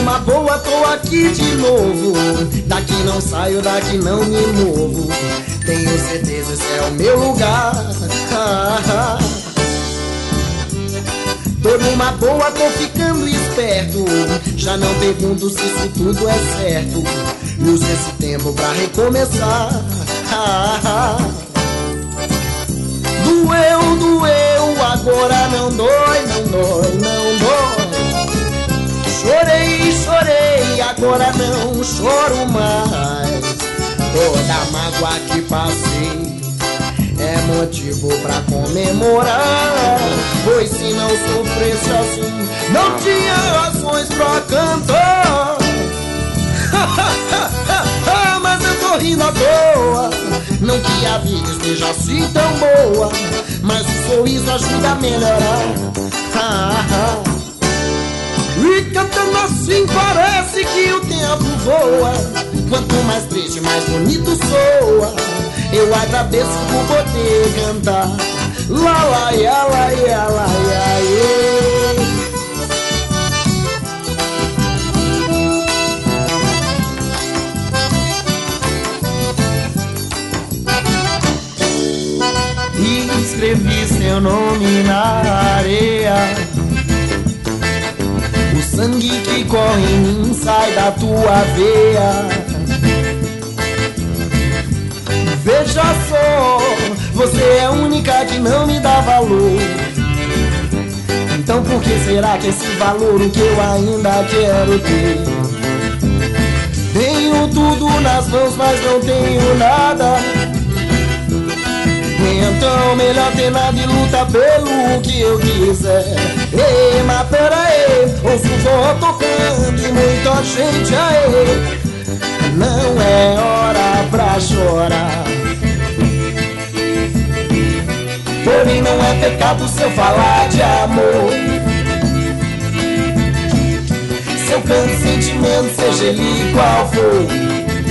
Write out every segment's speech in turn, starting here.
numa boa, tô aqui de novo. Daqui não saio, daqui não me movo. Tenho certeza esse é o meu lugar. Tô numa boa, tô ficando esperto. Já não pergunto se isso tudo é certo. Uso esse tempo pra recomeçar. Doeu, doeu, agora não dói, não dói, não dói. Chorei, chorei, agora não choro mais. Toda mágoa que passei é motivo pra comemorar. Pois se não sofresse assim, não tinha razões pra cantar. Mas eu tô rindo à toa. Não que a vida esteja assim tão boa, mas o sorriso ajuda a melhorar. E cantando assim parece que o tempo voa. Quanto mais triste, mais bonito soa. Eu agradeço por poder cantar. Lá, lá, ia, lá, ia, lá, ia, ia. Escrevi seu nome na areia. O sangue que corre em mim sai da tua veia. Veja só, você é a única que não me dá valor. Então por que será que esse valor o que eu ainda quero ter? Tenho tudo nas mãos, mas não tenho nada. Então melhor ter nada e lutar pelo que eu quiser. Ei, mas pera aí, ouço o forró tocando e muita gente aí. Não é hora pra chorar. Porém não é pecado se eu falar de amor. Se eu canto sentimento, seja ele qual for.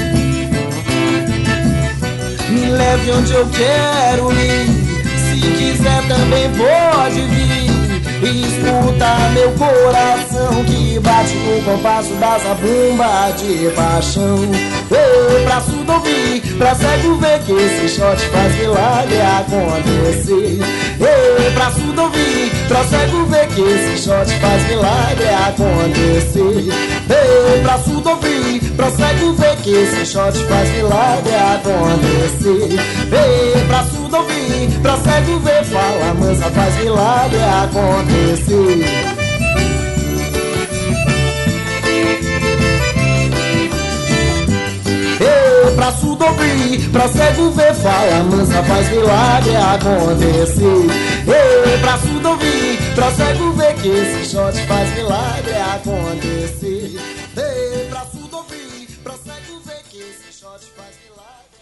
Me leve onde eu quero ir. Se quiser também pode vir. E escuta meu coração que bate no compasso da zabumba de paixão. Ei, pra surdo ouvir, pra cego ver que esse shot faz milagre acontecer. Ei, pra surdo ouvir, pra cego ver que esse shot faz milagre acontecer. Ei, pra surdo ouvir, pra cego ver que esse shot faz milagre acontecer. Ei, pra surdo ouvir, pra cego ver, fala mansa, faz milagre acontecer. Pra surdo ouvir, pra cego ver, fala mansa, faz milagre acontecer. Ei, pra surdo ouvir, pra cego ver que esse shot faz milagre acontecer. Ei, pra surdo ouvir, pra cego ver que esse shot faz milagre.